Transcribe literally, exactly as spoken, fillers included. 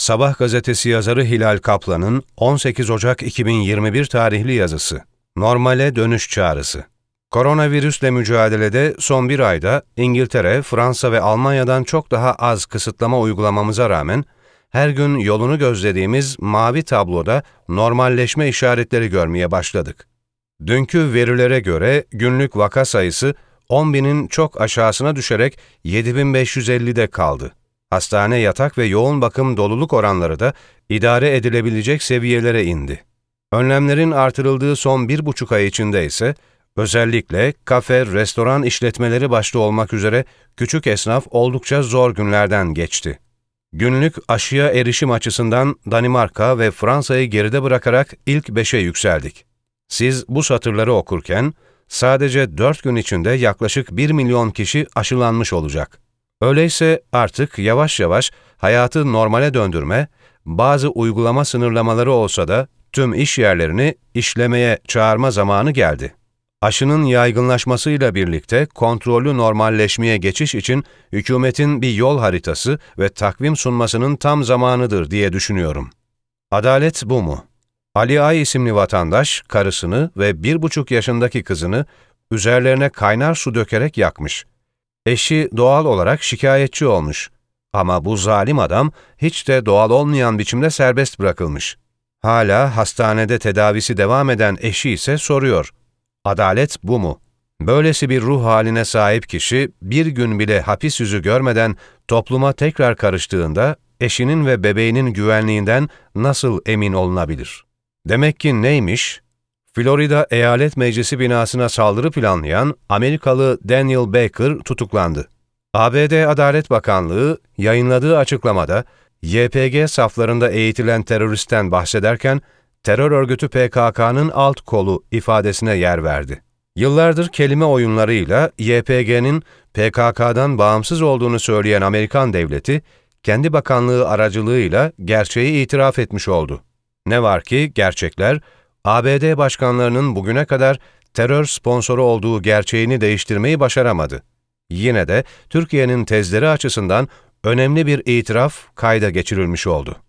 Sabah gazetesi yazarı Hilal Kaplan'ın on sekiz Ocak iki bin yirmi bir tarihli yazısı. Normale dönüş çağrısı. Koronavirüsle mücadelede son bir ayda İngiltere, Fransa ve Almanya'dan çok daha az kısıtlama uygulamamıza rağmen her gün yolunu gözlediğimiz mavi tabloda normalleşme işaretleri görmeye başladık. Dünkü verilere göre günlük vaka sayısı on binin çok aşağısına düşerek yedi bin beş yüz ellide kaldı. Hastane yatak ve yoğun bakım doluluk oranları da idare edilebilecek seviyelere indi. Önlemlerin artırıldığı son bir buçuk ay içinde ise özellikle kafe, restoran işletmeleri başta olmak üzere küçük esnaf oldukça zor günlerden geçti. Günlük aşıya erişim açısından Danimarka ve Fransa'yı geride bırakarak ilk beşe yükseldik. Siz bu satırları okurken sadece dört gün içinde yaklaşık bir milyon kişi aşılanmış olacak. Öyleyse artık yavaş yavaş hayatı normale döndürme, bazı uygulama sınırlamaları olsa da tüm iş yerlerini işlemeye çağırma zamanı geldi. Aşının yaygınlaşmasıyla birlikte kontrollü normalleşmeye geçiş için hükümetin bir yol haritası ve takvim sunmasının tam zamanıdır diye düşünüyorum. Adalet bu mu? Ali Ay isimli vatandaş, karısını ve bir buçuk yaşındaki kızını üzerlerine kaynar su dökerek yakmış. Eşi doğal olarak şikayetçi olmuş. Ama bu zalim adam hiç de doğal olmayan biçimde serbest bırakılmış. Hala hastanede tedavisi devam eden eşi ise soruyor. Adalet bu mu? Böylesi bir ruh haline sahip kişi bir gün bile hapis yüzü görmeden topluma tekrar karıştığında eşinin ve bebeğinin güvenliğinden nasıl emin olunabilir? Demek ki neymiş? Florida Eyalet Meclisi binasına saldırı planlayan Amerikalı Daniel Baker tutuklandı. A B D Adalet Bakanlığı yayınladığı açıklamada Y P G saflarında eğitilen teröristten bahsederken terör örgütü P K K'nın alt kolu ifadesine yer verdi. Yıllardır kelime oyunlarıyla Y P G'nin P K K'dan bağımsız olduğunu söyleyen Amerikan devleti, kendi bakanlığı aracılığıyla gerçeği itiraf etmiş oldu. Ne var ki gerçekler, A B D başkanlarının bugüne kadar terör sponsoru olduğu gerçeğini değiştirmeyi başaramadı. Yine de Türkiye'nin tezleri açısından önemli bir itiraf kayda geçirilmiş oldu.